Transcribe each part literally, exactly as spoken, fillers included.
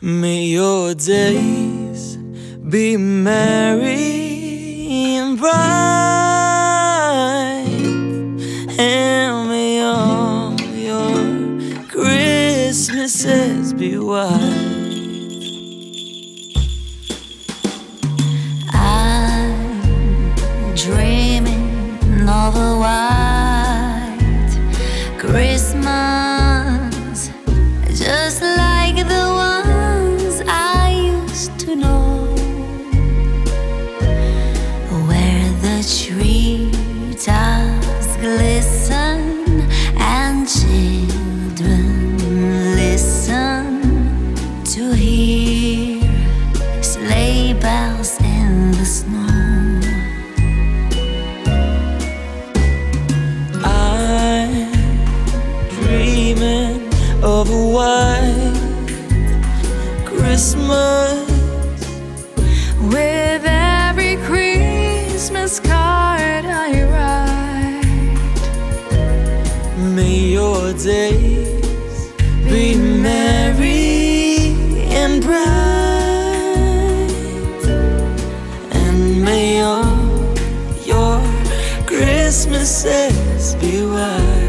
May your days be merry and bright, and may all your Christmases be white. I'm dreaming of a white Christmas, just like the ones I used to know, where the treetops glisten and children listen to hear sleigh bells in the snow. I'm dreaming of a white Christmas, with every Christmas card I write. may your days be merry and bright, and may all your Christmases be white.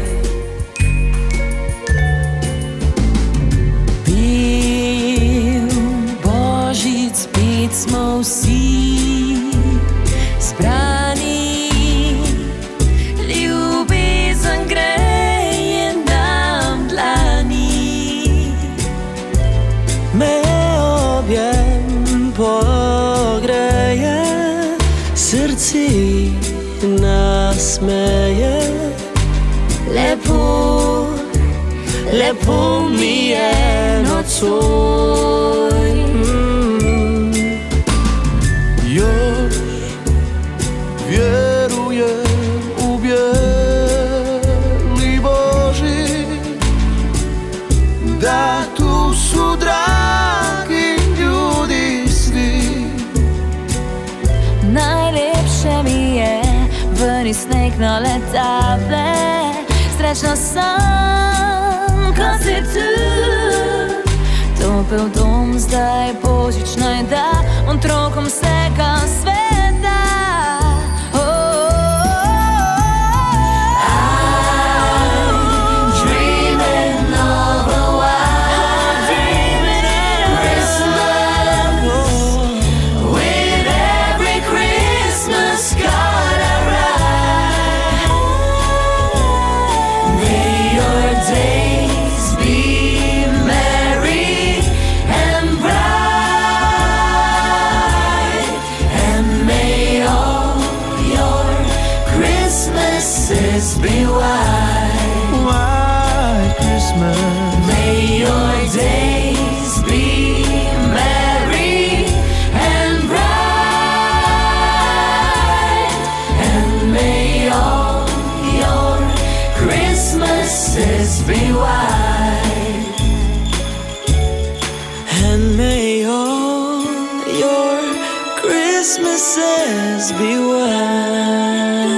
Božic pít smo vsi zbrani, ljubezen greje nam dlani. Me objem pogreje, srci nasmeje. Lepo, lepo mi je nocoj. Mm. Još vjerujem u bijeli Božić, da tu su dragi ljudi svi. Najlepše mi je ven iz sneg naletave, srećna sam kad si tu. Topel dom zdaj božič naj da otrokom vsega sveta. Oh, oh, oh. I'm dreaming of a white Christmas, with every Christmas card I write. May your days be merry and bright, and may all your Christmases be white. White Christmas. May your days be merry and bright, and may all your Christmases be white. And may all your Christmases be white.